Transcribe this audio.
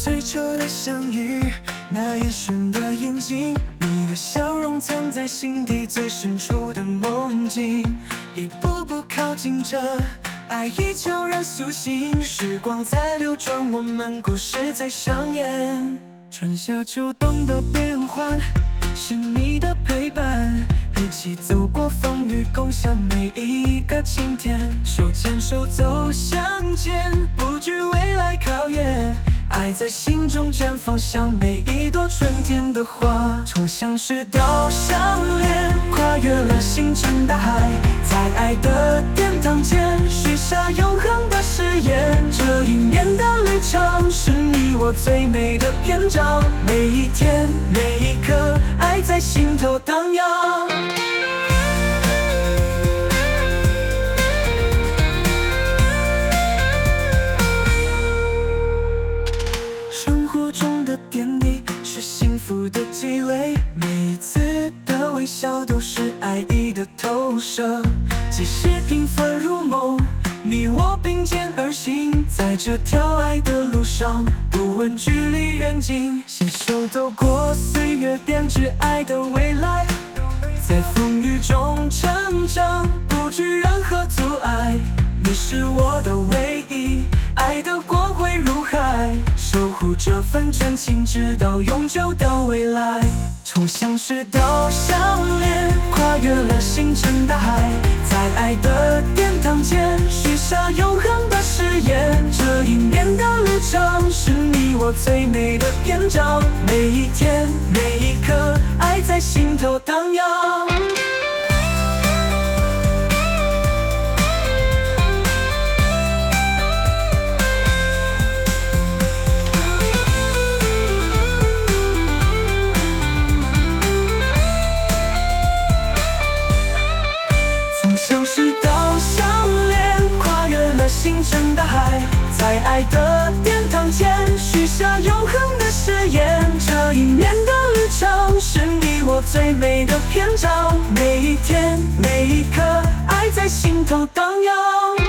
最初的相遇，那眼神的眼睛，你的笑容藏在心底最深处的梦境，一步步靠近着，爱意悄然苏醒。时光在流转，我们故事在上演。春夏秋冬的变换，是你的陪伴，一起走过风雨，共享每一个晴天。手牵手走向前，不惧未来考验。爱在心中绽放，像每一朵春天的花。从相识到相恋，跨越了星辰大海，在爱的殿堂间许下永恒的誓言。这一年的旅程，是你我最美的篇章。每一天，每一刻，爱在心头荡漾。生活中的点滴是幸福的积累，每一次的微笑都是爱意的投射。即使平凡如梦，你我并肩而行，在这条爱的路上，不问距离远近，携手走过岁月，编织爱的未来。在风雨中成长，不惧任何阻碍。你是我的唯一，爱的光辉如海，守护这份真情，直到永久的未来。从相识到相恋，跨越了星辰大海，在爱的殿堂间许下永恒的誓言。这一年的旅程，是你我最美的篇章。每一天，每一刻，爱在心头荡漾。相识到相恋，跨越了星辰大海，在爱的殿堂前许下永恒的誓言。这一年的旅程，是你我最美的篇章。每一天，每一刻，爱在心头荡漾。